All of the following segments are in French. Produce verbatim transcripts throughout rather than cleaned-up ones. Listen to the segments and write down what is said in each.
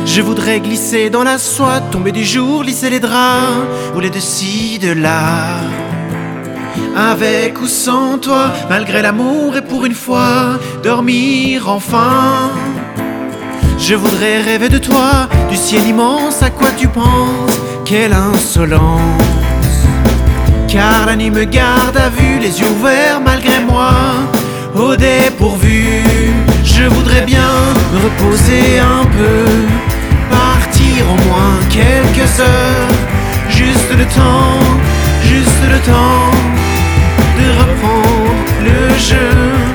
Je voudrais glisser dans la soie, tomber du jour, lisser les draps, rouler de ci, de là. Avec ou sans toi, malgré l'amour et pour une fois, dormir enfin. Je voudrais rêver de toi, du ciel immense, à quoi tu penses? Quelle insolence! Car la nuit me garde à vue, les yeux ouverts malgré moi, au dépourvu. Je voudrais bien me reposer un peu, partir au moins quelques heures, juste le temps, juste le temps de reprendre le jeu.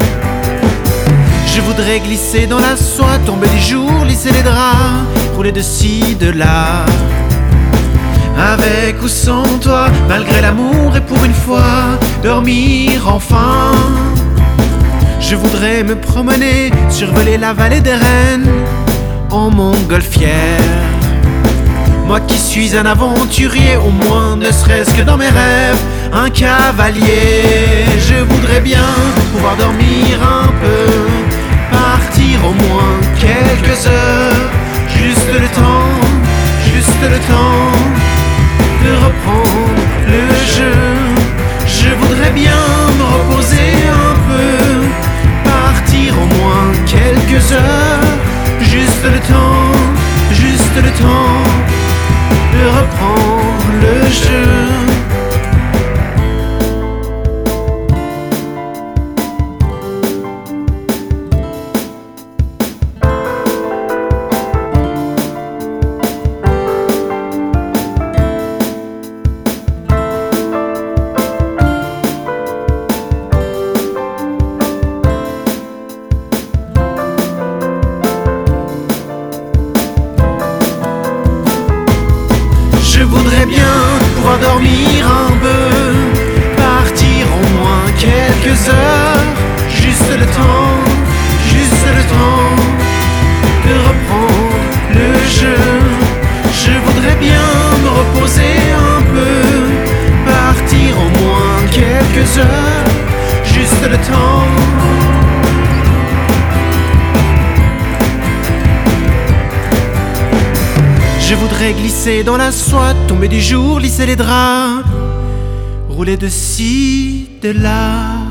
Je voudrais glisser dans la soie, tomber du jour, lisser les draps, rouler de ci, de là. Avec ou sans toi, malgré l'amour et pour une fois, dormir enfin. Je voudrais me promener, survoler la vallée des reines, en montgolfière. Moi qui suis un aventurier, au moins ne serait-ce que dans mes rêves, un cavalier. Je voudrais bien pouvoir dormir un peu, partir au moins quelques heures, juste le temps, juste le temps de reprendre le jeu. Je voudrais bien me reposer un peu, partir au moins quelques heures, juste le temps, juste le temps de reprendre le jeu. Je voudrais bien pouvoir dormir un peu, partir au moins quelques heures, juste le temps, juste le temps de reprendre le jeu. Je voudrais bien me reposer un peu, partir au moins quelques heures, juste le temps. Je voudrais glisser dans la soie, tomber du jour, lisser les draps, rouler de ci, de là.